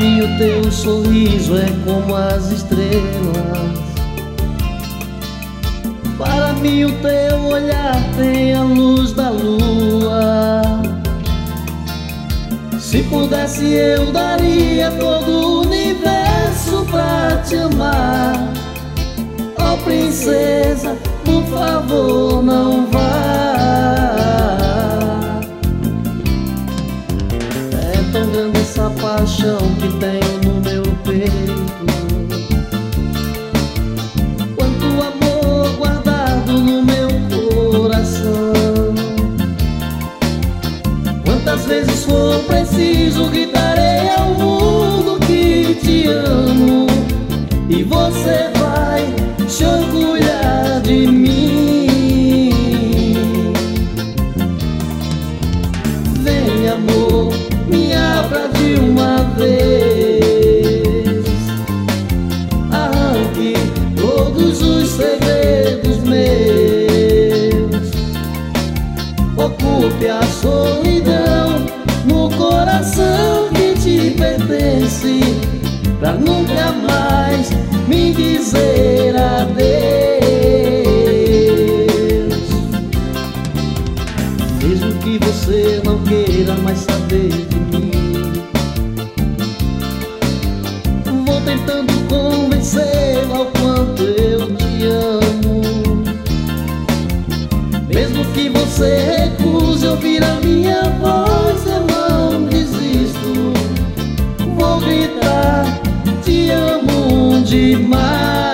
mim o teu sorriso é como as estrelas. Para mim o teu olhar tem a luz da lua. Se pudesse eu daria todo o universo pra te amar. Oh princesa, por favor não vá. É tão grande essa paixão que tenho no meu peito, quanto amor guardado no meu coração. Quantas vezes for preciso gritarei ao mundo que te amo, e você vai se orgulhar de mim. Vem amor, me abra de uma vez, arranque todos os segredos meus, ocupe a solidão no coração que te pertence, pra nunca mais me dizer adeus. Mesmo que você não queira mais saber de mim, vou tentando convencê-la ao quanto eu te amo. Mesmo que você recuse ouvir a minha voz, eu não desisto. Vou gritar, te amo demais.